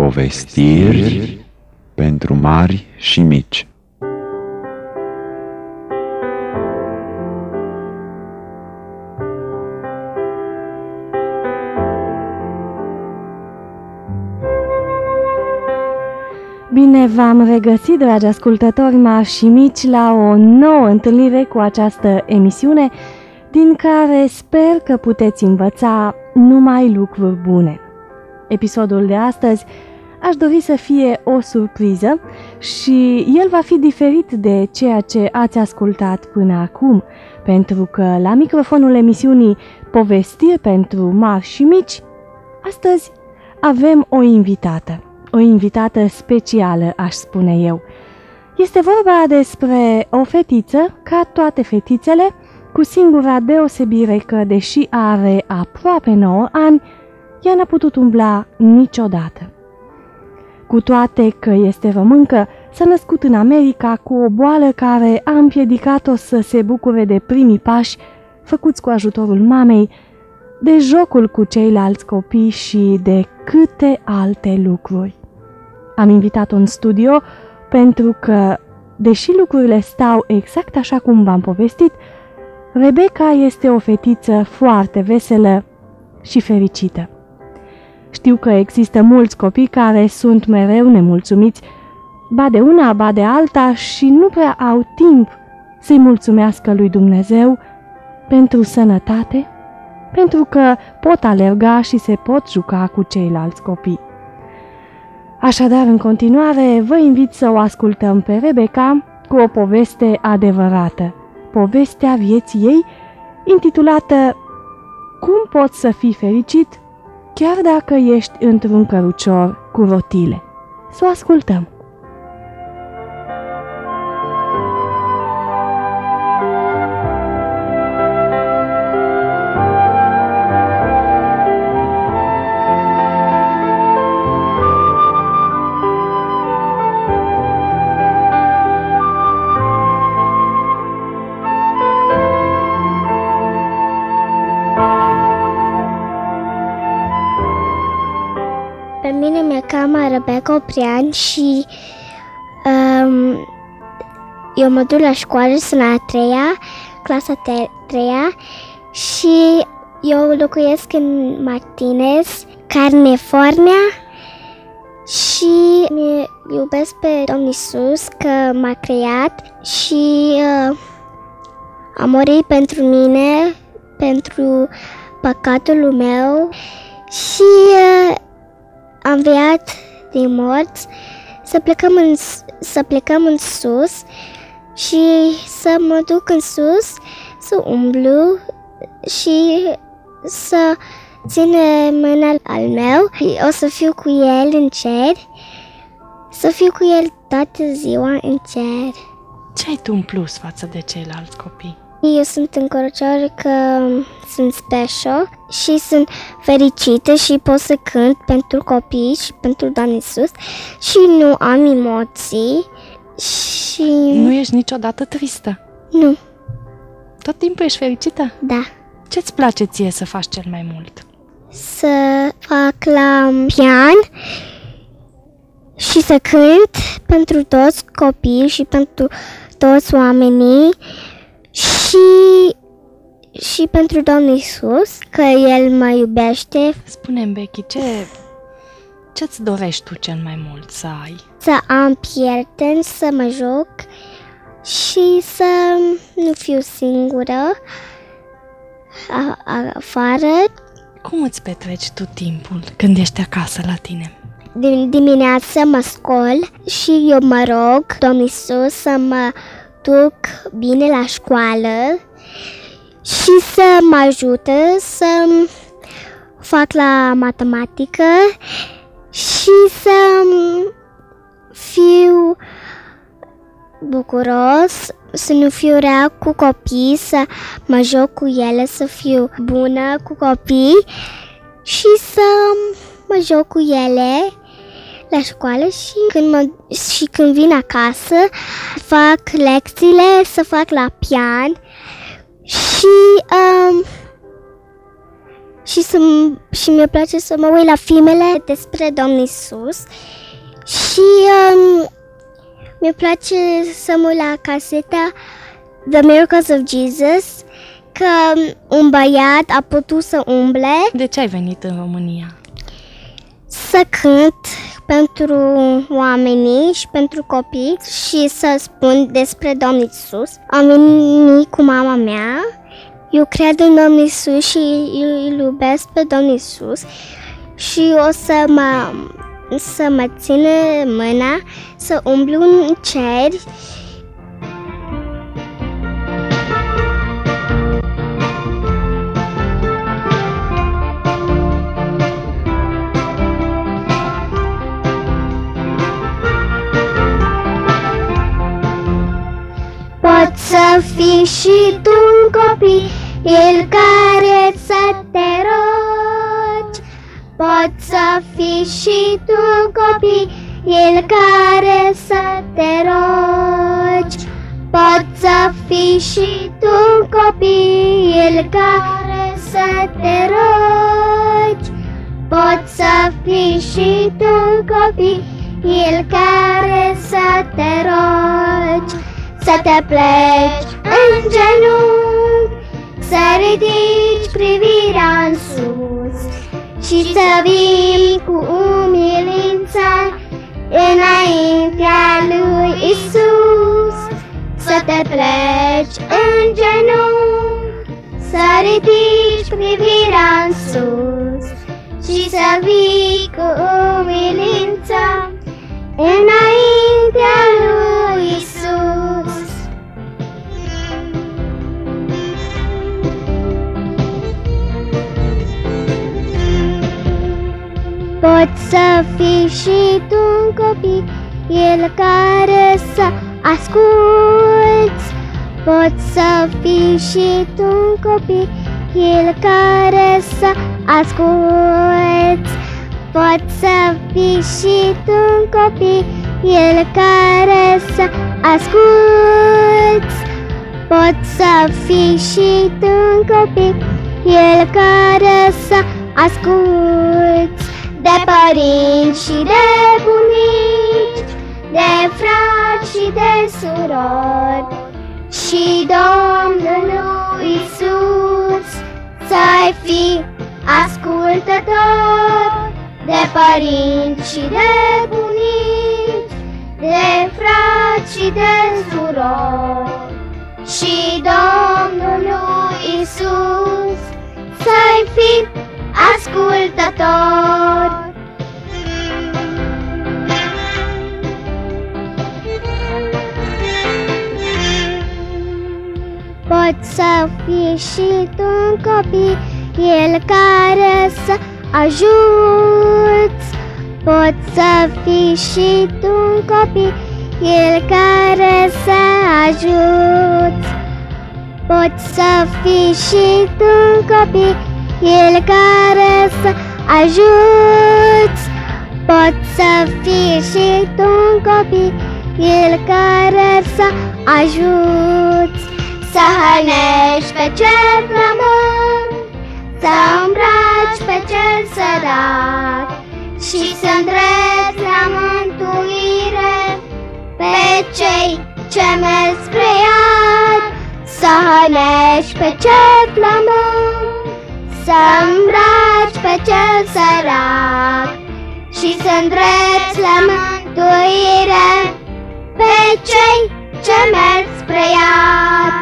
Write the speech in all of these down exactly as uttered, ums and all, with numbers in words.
Povestiri pentru mari și mici. Bine v-am regăsit, dragi ascultători mari și mici, la o nouă întâlnire cu această emisiune, din care sper că puteți învăța numai lucruri bune. Episodul de astăzi aș dori să fie o surpriză și el va fi diferit de ceea ce ați ascultat până acum, pentru că la microfonul emisiunii Povestiri pentru mari și mici, astăzi avem o invitată. O invitată specială, aș spune eu. Este vorba despre o fetiță, ca toate fetițele, cu singura deosebire că, deși are aproape nouă ani, ea n-a putut umbla niciodată. Cu toate că este româncă, s-a născut în America cu o boală care a împiedicat-o să se bucure de primii pași făcuți cu ajutorul mamei, de jocul cu ceilalți copii și de câte alte lucruri. Am invitat-o în studio pentru că, deși lucrurile stau exact așa cum v-am povestit, Rebecca este o fetiță foarte veselă și fericită. Știu că există mulți copii care sunt mereu nemulțumiți, ba de una, ba de alta, și nu prea au timp să-i mulțumească lui Dumnezeu pentru sănătate, pentru că pot alerga și se pot juca cu ceilalți copii. Așadar, în continuare, vă invit să o ascultăm pe Rebecca cu o poveste adevărată, povestea vieții ei, intitulată Cum poți să fii fericit chiar dacă ești într-un cărucior cu rotile. Să o ascultăm! Pe mine mi-e cheamă Rebecca Oprian și um, eu mă duc la școală, sunt la a treia, clasa te- treia și eu locuiesc în Martinez, California și iubesc pe Domnul Iisus că m-a creat și uh, a murit pentru mine, pentru păcatul meu și uh, am înviat din morți, să plecăm în, să plecăm în sus și să mă duc în sus, să umblu și să ține mâna al meu. O să fiu cu el în cer, să fiu cu el toată ziua în cer. Ce ai tu în plus față de ceilalți copii? Eu sunt încurajată că sunt special și sunt fericită și pot să cânt pentru copii și pentru Doamne Iisus și nu am emoții și... Nu ești niciodată tristă? Nu. Tot timpul ești fericită? Da. Ce-ți place ție să faci cel mai mult? Să fac la pian și să cânt pentru toți copiii și pentru toți oamenii și, și pentru Domnul Iisus, că El mă iubește. Spune-mi, Becky, ce, ce-ți dorești tu cel mai mult să ai? Să am prieteni, să mă joc și să nu fiu singură afară. Cum îți petreci tu timpul când ești acasă la tine? Din dimineață mă scol și eu mă rog Domnul Iisus să mă duc bine la școală și să mă ajute să fac la matematică și să fiu bucuros, să nu fiu rea cu copii, să mă joc cu ele, să fiu bună cu copii și să mă joc cu ele la școală și când, mă, și când vin acasă fac lecțiile, să fac la pian și, um, și, să, și mi-e place să mă uit la filmele despre Domnul Iisus și um, mi-e place să mă uit la caseta The Miracles of Jesus, că un băiat a putut să umble. De ce ai venit în România? Să cânt pentru oamenii și pentru copii și să spun despre Domnul Iisus. Am venit cu mama mea. Eu cred în Domnul Iisus și îl iubesc pe Domnul Iisus și o să mă, să mă țină mâna, să umblu în cer. Poți să fii și tu un copil, el care să te rogi. Poți să fii și tu un copil, el care să te rogi. Poți să fii și tu un copil, el care să te rogi. Poți să fii și tu un copil, el care să te rogi. Să te pleci în genunchi, să ridici privirea în sus și să vii cu umilință înaintea lui Isus. Să te pleci în genunchi, să ridici privirea în sus și să vii cu umilință înaintea lui Isus. Poți să fii și tu un copil, el care să asculți. Poți să fii și tu un copil, el care să asculți. Poți să fii și tu un copil, el care să asculți. Poți să fii și tu un copil, el care să asculți. De părinți și de bunici, de frați și de surori, și Domnului Iisus să-i fii ascultător. De părinți și de bunici, de frați și de surori, și Domnului Iisus să-i fii ascultător. Poți să fii și tu un copil, el care să ajuți. Poți să fii și tu un copil, el care să ajuți. Poți să fii și tu un copil, el care să ajuți. Poți să fii și tu un copil, el care să ajuți. Să hrănești pe cel flămând, să îmbraci pe cel sărac și să îndrepți la mântuire pe cei ce merg spre iad. Să hrănești pe cel flămând, să îmbraci pe cel sărac și să îndrepți la mântuire pe cei ce merg spre iad.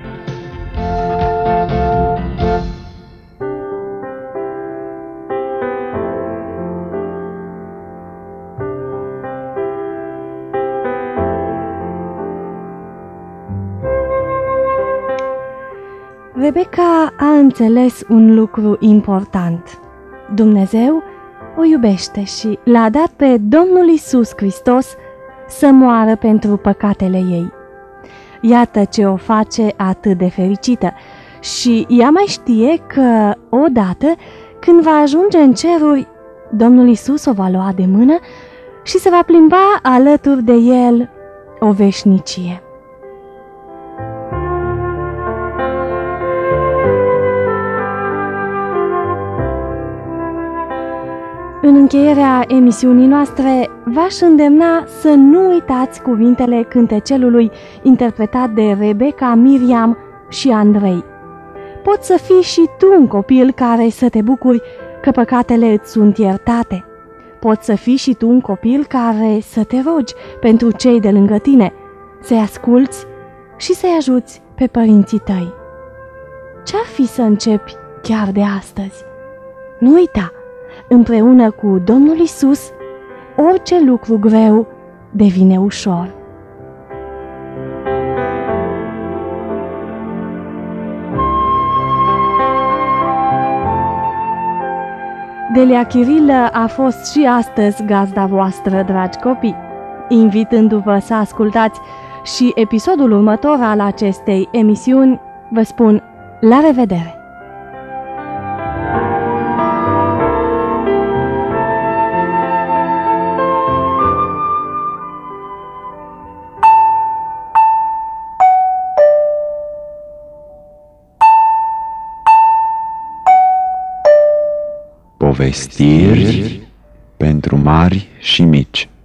Rebecca a înțeles un lucru important. Dumnezeu o iubește și l-a dat pe Domnul Iisus Hristos să moară pentru păcatele ei. Iată ce o face atât de fericită și ea mai știe că odată, când va ajunge în ceruri, Domnul Iisus o va lua de mână și se va plimba alături de el o veșnicie. încheierea emisiunii noastre, v-aș îndemna să nu uitați cuvintele cântecelului interpretat de Rebecca, Miriam și Andrei. Poți să fii și tu un copil care să te bucuri că păcatele îți sunt iertate. Poți să fii și tu un copil care să te rogi pentru cei de lângă tine, să-i asculți și să-i ajuți pe părinții tăi. Ce-ar fi să începi chiar de astăzi? Nu uita, împreună cu Domnul Isus, orice lucru greu devine ușor. Delia Chirilă a fost și astăzi gazda voastră, dragi copii, invitându-vă să ascultați și episodul următor al acestei emisiuni. Vă spun la revedere! Povestiri pentru mari și mici.